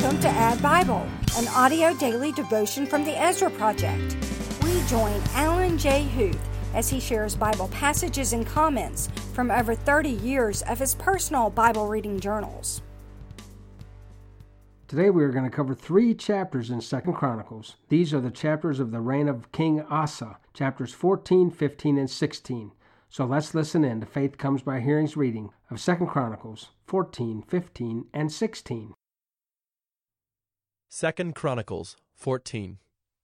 Welcome to Add Bible, an audio daily devotion from the Ezra Project. We join Alan J. Huth as he shares Bible passages and comments from over 30 years of his personal Bible reading journals. Today we are going to cover 3 chapters in 2 Chronicles. These are the chapters of the reign of King Asa, chapters 14, 15, and 16. So let's listen in to Faith Comes by Hearing's reading of 2 Chronicles 14, 15, and 16. 2 Chronicles 14.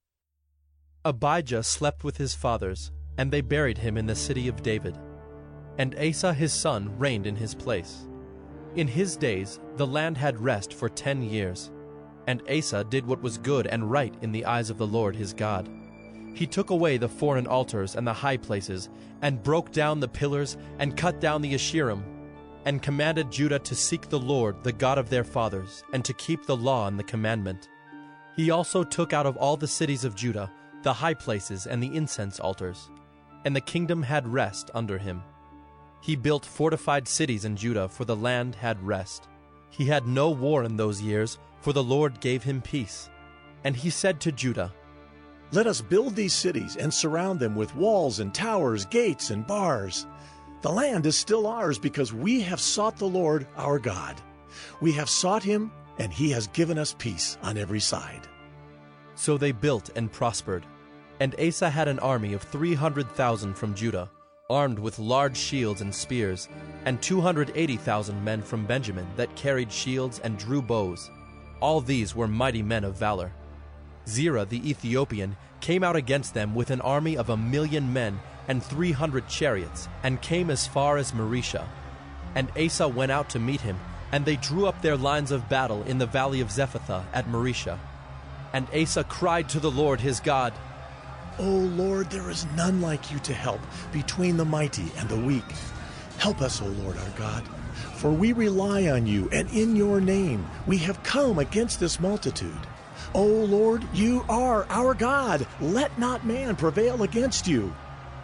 Abijah slept with his fathers, and they buried him in the city of David. And Asa his son reigned in his place. In his days the land had rest for 10 years. And Asa did what was good and right in the eyes of the Lord his God. He took away the foreign altars and the high places, and broke down the pillars, and cut down the Asherim, and commanded Judah to seek the Lord, the God of their fathers, and to keep the law and the commandment. He also took out of all the cities of Judah the high places and the incense altars, and the kingdom had rest under him. He built fortified cities in Judah, for the land had rest. He had no war in those years, for the Lord gave him peace. And he said to Judah, "Let us build these cities and surround them with walls and towers, gates and bars. The land is still ours because we have sought the Lord our God. We have sought him, and he has given us peace on every side." So they built and prospered. And Asa had an army of 300,000 from Judah, armed with large shields and spears, and 280,000 men from Benjamin that carried shields and drew bows. All these were mighty men of valor. Zerah the Ethiopian came out against them with an army of 1,000,000 men and 300 chariots, and came as far as Maresha. And Asa went out to meet him, and they drew up their lines of battle in the valley of Zephathah at Maresha. And Asa cried to the Lord his God, "O Lord, there is none like you to help between the mighty and the weak. Help us, O Lord our God, for we rely on you, and in your name we have come against this multitude. O Lord, you are our God. Let not man prevail against you."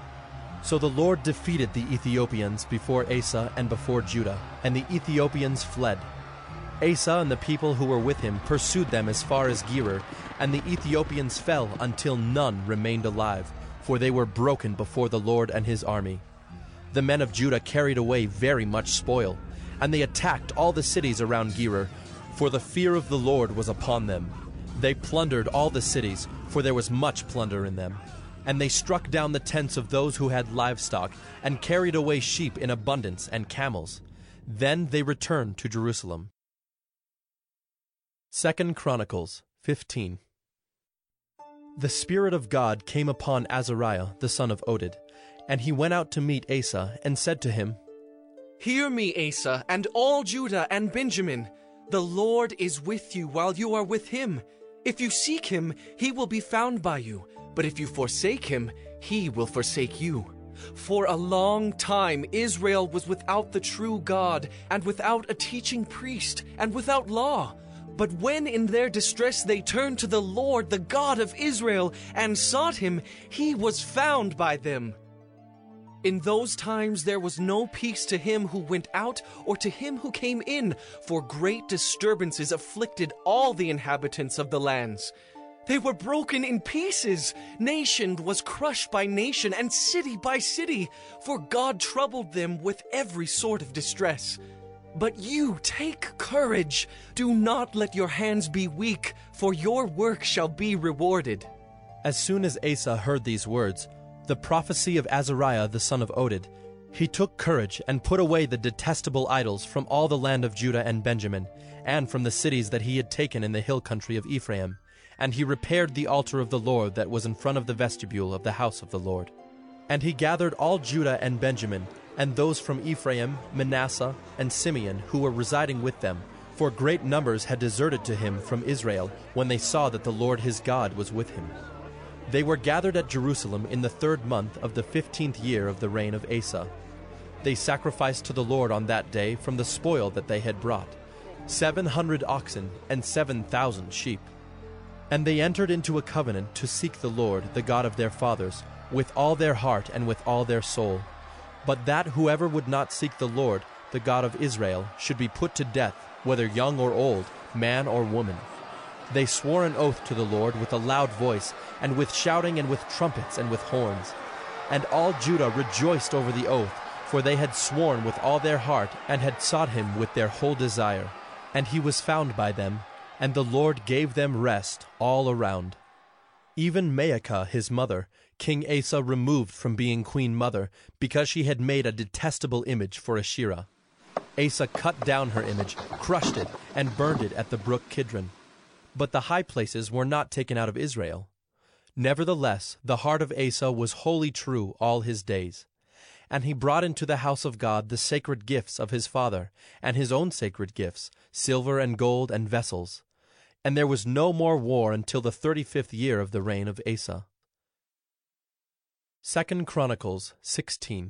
So the Lord defeated the Ethiopians before Asa and before Judah, and the Ethiopians fled. Asa and the people who were with him pursued them as far as Gerar, and the Ethiopians fell until none remained alive, for they were broken before the Lord and his army. The men of Judah carried away very much spoil, and they attacked all the cities around Gerar, for the fear of the Lord was upon them. They plundered all the cities, for there was much plunder in them. And they struck down the tents of those who had livestock, and carried away sheep in abundance and camels. Then they returned to Jerusalem. 2 Chronicles 15. The Spirit of God came upon Azariah the son of Oded, and he went out to meet Asa, and said to him, "Hear me, Asa, and all Judah and Benjamin. The Lord is with you while you are with him. If you seek him, he will be found by you. But if you forsake him, he will forsake you. For a long time Israel was without the true God, and without a teaching priest, and without law. But when in their distress they turned to the Lord, the God of Israel, and sought him, he was found by them. In those times there was no peace to him who went out or to him who came in, for great disturbances afflicted all the inhabitants of the lands. They were broken in pieces. Nation was crushed by nation, and city by city, for God troubled them with every sort of distress. But you take courage. Do not let your hands be weak, for your work shall be rewarded." As soon as Asa heard these words, the prophecy of Azariah the son of Oded, he took courage and put away the detestable idols from all the land of Judah and Benjamin, and from the cities that he had taken in the hill country of Ephraim. And he repaired the altar of the Lord that was in front of the vestibule of the house of the Lord. And he gathered all Judah and Benjamin, and those from Ephraim, Manasseh, and Simeon, who were residing with them, for great numbers had deserted to him from Israel when they saw that the Lord his God was with him. They were gathered at Jerusalem in the 3rd month of the 15th year of the reign of Asa. They sacrificed to the Lord on that day from the spoil that they had brought, 700 oxen and 7,000 sheep. And they entered into a covenant to seek the Lord, the God of their fathers, with all their heart and with all their soul. But that whoever would not seek the Lord, the God of Israel, should be put to death, whether young or old, man or woman. They swore an oath to the Lord with a loud voice, and with shouting, and with trumpets, and with horns. And all Judah rejoiced over the oath, for they had sworn with all their heart, and had sought him with their whole desire. And he was found by them, and the Lord gave them rest all around. Even Maacah his mother, King Asa removed from being queen mother, because she had made a detestable image for Asherah. Asa cut down her image, crushed it, and burned it at the brook Kidron. But the high places were not taken out of Israel. Nevertheless, the heart of Asa was wholly true all his days. And he brought into the house of God the sacred gifts of his father, and his own sacred gifts, silver and gold and vessels. And there was no more war until the 35th year of the reign of Asa. 2 Chronicles 16.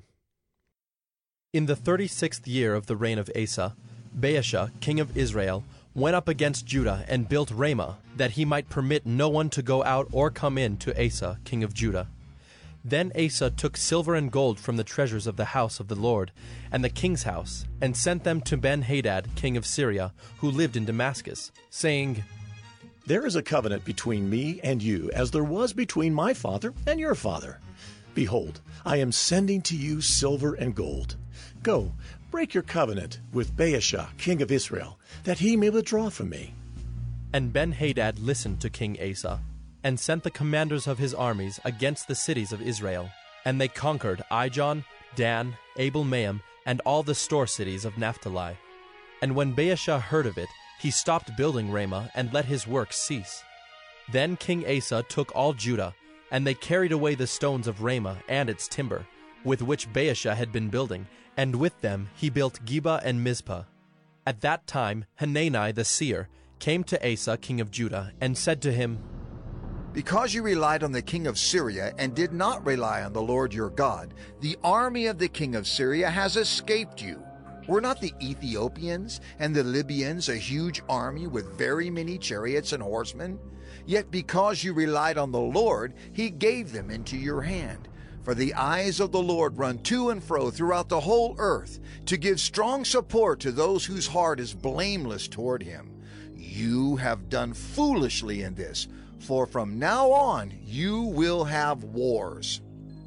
In the 36th year of the reign of Asa, Baasha, king of Israel, went up against Judah and built Ramah, that he might permit no one to go out or come in to Asa, king of Judah. Then Asa took silver and gold from the treasures of the house of the Lord, and the king's house, and sent them to Ben-Hadad, king of Syria, who lived in Damascus, saying, There is a covenant between me and you, as there was between my father and your father. Behold, I am sending to you silver and gold. Go, break your covenant with Baasha, king of Israel, that he may withdraw from me. And Ben-Hadad listened to King Asa, and sent the commanders of his armies against the cities of Israel. And they conquered Ijon, Dan, Abel-maim, and all the store cities of Naphtali. And when Baasha heard of it, he stopped building Ramah and let his work cease. Then King Asa took all Judah, and they carried away the stones of Ramah and its timber, with which Baasha had been building, and with them he built Geba and Mizpah. At that time Hanani the seer came to Asa king of Judah, and said to him, Because you relied on the king of Syria and did not rely on the Lord your God, the army of the king of Syria has escaped you. Were not the Ethiopians and the Libyans a huge army with very many chariots and horsemen? Yet because you relied on the Lord, he gave them into your hand. For the eyes of the Lord run to and fro throughout the whole earth, to give strong support to those whose heart is blameless toward him. You have done foolishly in this, for from now on you will have wars.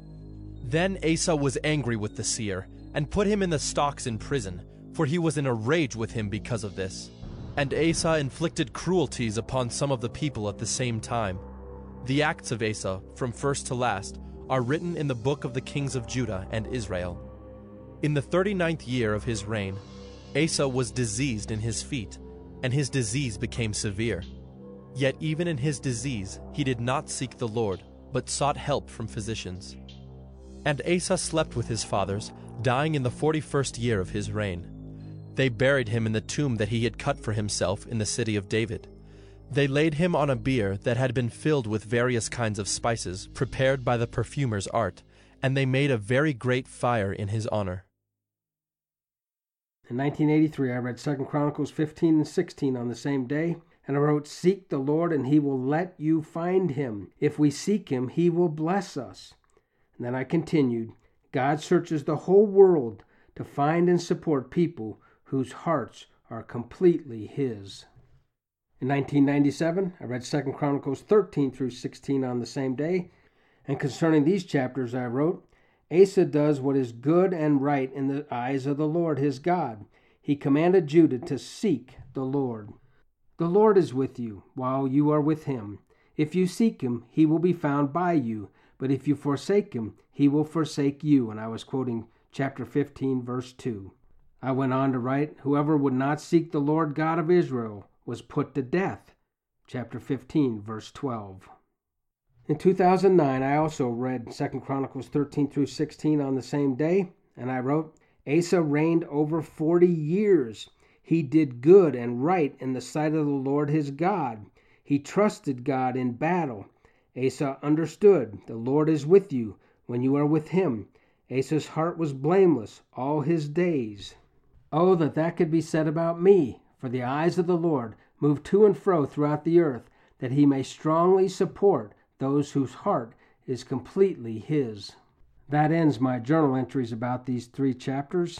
Then Asa was angry with the seer, and put him in the stocks in prison, for he was in a rage with him because of this. And Asa inflicted cruelties upon some of the people at the same time. The acts of Asa, from first to last, are written in the book of the kings of Judah and Israel. In the 39th year of his reign, Asa was diseased in his feet, and his disease became severe. Yet even in his disease he did not seek the Lord, but sought help from physicians. And Asa slept with his fathers, dying in the 41st year of his reign. They buried him in the tomb that he had cut for himself in the city of David. They laid him on a bier that had been filled with various kinds of spices, prepared by the perfumer's art, and they made a very great fire in his honor. In 1983, I read 2 Chronicles 15 and 16 on the same day, and I wrote, Seek the Lord, and he will let you find him. If we seek him, he will bless us. And then I continued, God searches the whole world to find and support people whose hearts are completely his. In 1997, I read 2 Chronicles 13 through 16 on the same day, and concerning these chapters I wrote, Asa does what is good and right in the eyes of the Lord his God. He commanded Judah to seek the Lord. The Lord is with you while you are with him. If you seek him, he will be found by you. But if you forsake him, he will forsake you. And I was quoting chapter 15, verse 2. I went on to write, Whoever would not seek the Lord God of Israel was put to death. Chapter 15, verse 12. In 2009, I also read 2 Chronicles 13 through 16 on the same day, and I wrote, Asa reigned over 40 years. He did good and right in the sight of the Lord his God. He trusted God in battle. Asa understood, the Lord is with you when you are with him. Asa's heart was blameless all his days. Oh, that could be said about me, for the eyes of the Lord move to and fro throughout the earth, that he may strongly support those whose heart is completely his. That ends my journal entries about these 3 chapters.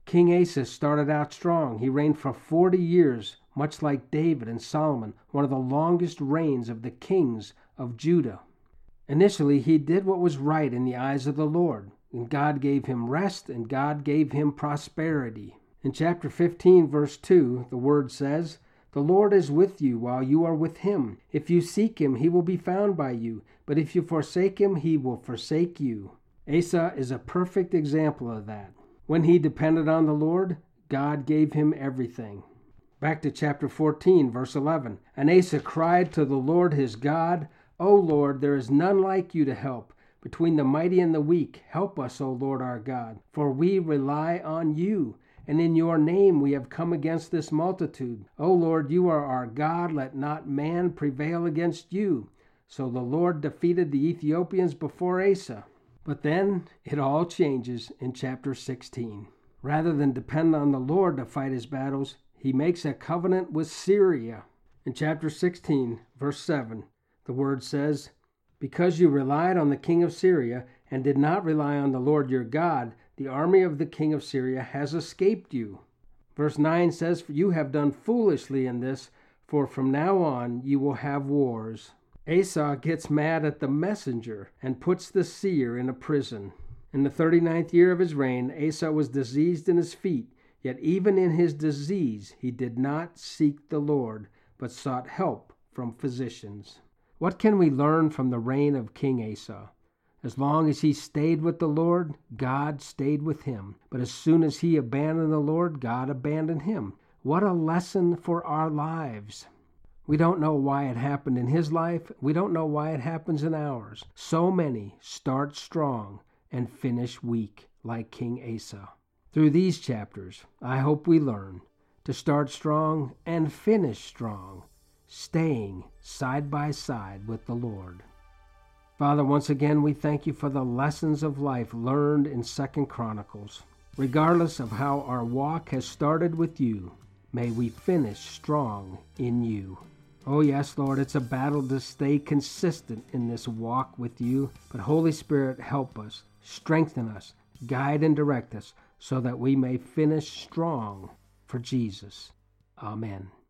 King Asa started out strong. He reigned for 40 years, much like David and Solomon, one of the longest reigns of the kings of Judah. Initially, he did what was right in the eyes of the Lord, and God gave him rest, and God gave him prosperity. In chapter 15, verse 2, the word says, "The Lord is with you while you are with him. If you seek him, he will be found by you. But if you forsake him, he will forsake you." Asa is a perfect example of that. When he depended on the Lord, God gave him everything. Back to chapter 14, verse 11. "And Asa cried to the Lord his God, O Lord, there is none like you to help. Between the mighty and the weak, help us, O Lord our God. For we rely on you, and in your name we have come against this multitude. O Lord, you are our God, let not man prevail against you." So the Lord defeated the Ethiopians before Asa. But then it all changes in chapter 16. Rather than depend on the Lord to fight his battles, he makes a covenant with Syria. In chapter 16, verse 7, the word says, "Because you relied on the king of Syria and did not rely on the Lord your God, the army of the king of Syria has escaped you." Verse 9 says, "You have done foolishly in this, for from now on you will have wars." Asa gets mad at the messenger and puts the seer in a prison. In the 39th year of his reign, Asa was diseased in his feet, yet even in his disease he did not seek the Lord, but sought help from physicians. What can we learn from the reign of King Asa? As long as he stayed with the Lord, God stayed with him. But as soon as he abandoned the Lord, God abandoned him. What a lesson for our lives. We don't know why it happened in his life. We don't know why it happens in ours. So many start strong and finish weak, like King Asa. Through these chapters, I hope we learn to start strong and finish strong, staying side by side with the Lord. Father, once again, we thank you for the lessons of life learned in 2 Chronicles. Regardless of how our walk has started with you, may we finish strong in you. Oh yes, Lord, it's a battle to stay consistent in this walk with you, but Holy Spirit, help us, strengthen us, guide and direct us, so that we may finish strong for Jesus. Amen.